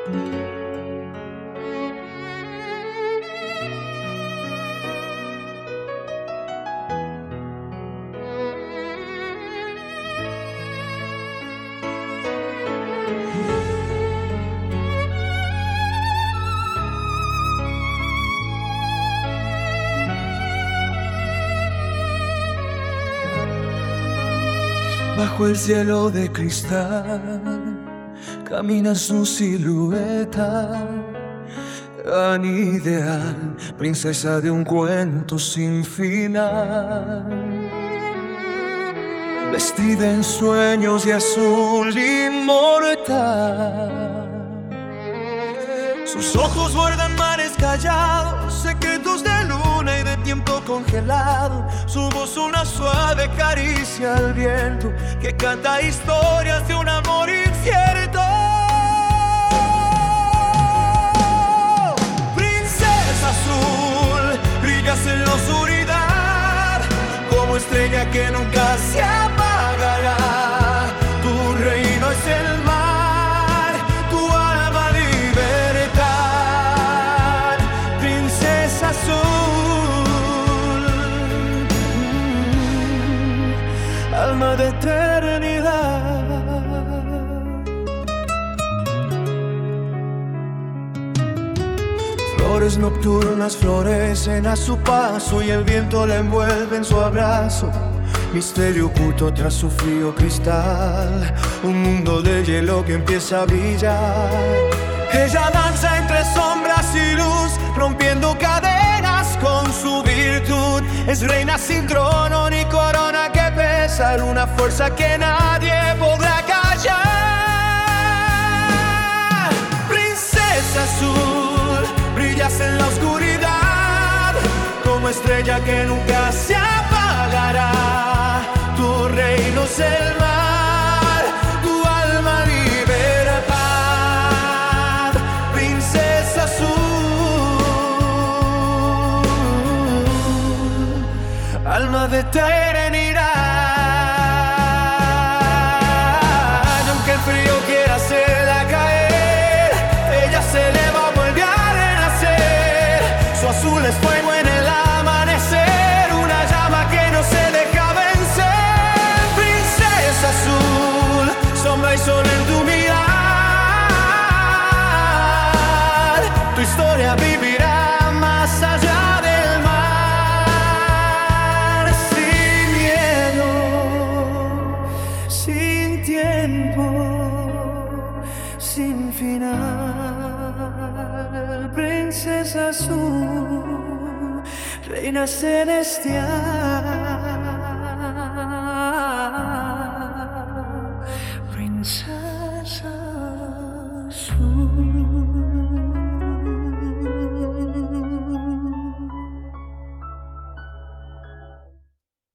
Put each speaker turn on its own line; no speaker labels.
Bajo el cielo de cristal camina su silueta, tan ideal, princesa de un cuento sin final. Vestida en sueños de azul inmortal, sus ojos guardan mares callados, secretos de luna y de tiempo congelado. Su voz una suave caricia al viento que canta historias de un amor incierto. Princesa azul, brillas en la oscuridad como estrella que nunca se apagará. Tu reino es el mar, tu alma libertad. Princesa azul, alma de eternidad. Flores nocturnas florecen a su paso y el viento la envuelve en su abrazo. Misterio oculto tras su frío cristal, un mundo de hielo que empieza a brillar. Ella danza entre sombras y luz, rompiendo cadenas con su virtud. Es reina sin trono ni corona que pesa, una fuerza que nadie podrá callar. Princesa azul, brillas en la oscuridad como estrella que nunca se apagará. Tu reino es el mar, tu alma libertad. Princesa azul, alma de eternidad. Y aunque el frío quiera hacerla caer, ella se eleva, vuelve a renacer. Su azul es fuego en el amanecer, una llama que no se deja vencer. Princesa azul, sombra y sol en tu mirar. Tu historia vivirá más allá del mar. Sin miedo, sin tiempo, sin final. Princesa azul, reina celestial.